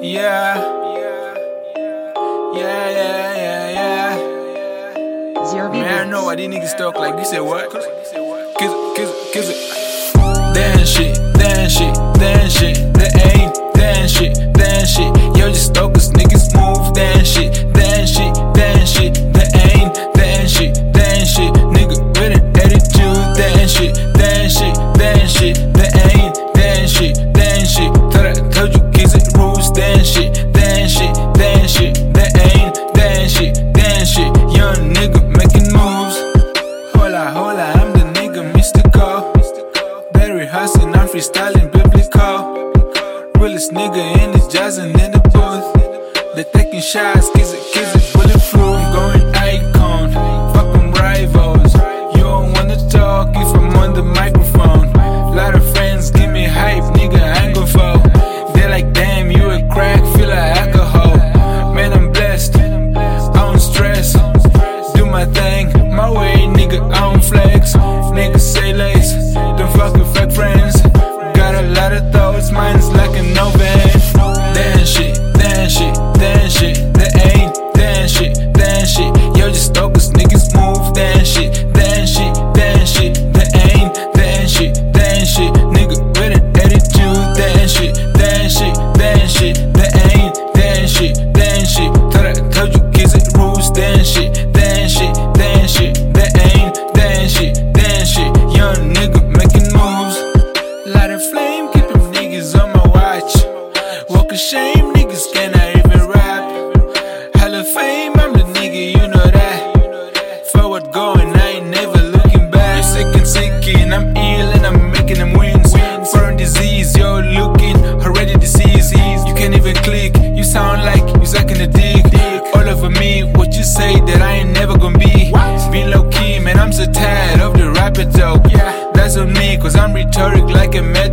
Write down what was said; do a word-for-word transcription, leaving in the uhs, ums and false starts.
Yeah, yeah, yeah, yeah, yeah. Zero Man, I know why these niggas talk like you said what? Kiss it, kiss it, kiss it. Damn shit, damn shit, damn shit. That ain't damn shit, damn shit. Yo, just stalkers, niggas move. Damn shit, damn shit, damn shit. That ain't damn shit, damn shit. Nigga with an attitude. Damn shit, damn shit, damn shit. That ain't damn shit, damn shit. Thought I told you kiss it rules. Damn shit, damn shit, damn shit. That ain't damn shit, damn shit. Young nigga making moves. Hola, hola, I'm the nigga mystical. Barry hustling, I'm freestyling biblical. Realest nigga in this jazzing in the booth. They taking shots, kiss it, kiss it, bulletproof. I'm going icon, fuck them rivals. You don't wanna talk if I'm on the microphone. Lot of friends give me hype, nigga, I ain't gon' fall. They like, damn, you a crack, feel like alcohol. Man, I'm blessed, I don't stress. Do my thing, my way, nigga, I don't flex. Niggas say lace, don't fuck with fake friends. Got a lot of thoughts, mine's like a novan. Damn shit, damn shit, damn shit. That ain't damn shit, damn shit. Yo, just stalkers, niggas move. Damn shit, damn shit, damn shit. That ain't damn shit, damn shit. Nigga with an attitude. Damn shit, damn shit, damn shit. That ain't damn shit, damn shit. Thought I told you kids it rules. Damn shit, damn shit, damn shit. That ain't damn shit, damn shit. Young nigga making moves. Light a flame, keep them niggas on my watch. Walk of shame, niggas cannot even rap. Hall of fame, I'm the nigga, you know that. Forward going, I ain't never looking back. You're sick and sick, and I'm ill, and I'm making them wins. Foreign disease, you're looking already diseased. You can't even click, you sound like you sucking a dick. All over me, what you say that I ain't never gonna be. Be low key, man, I'm so tired of the rapper talk. That's on me, cause I'm rhetoric like a med.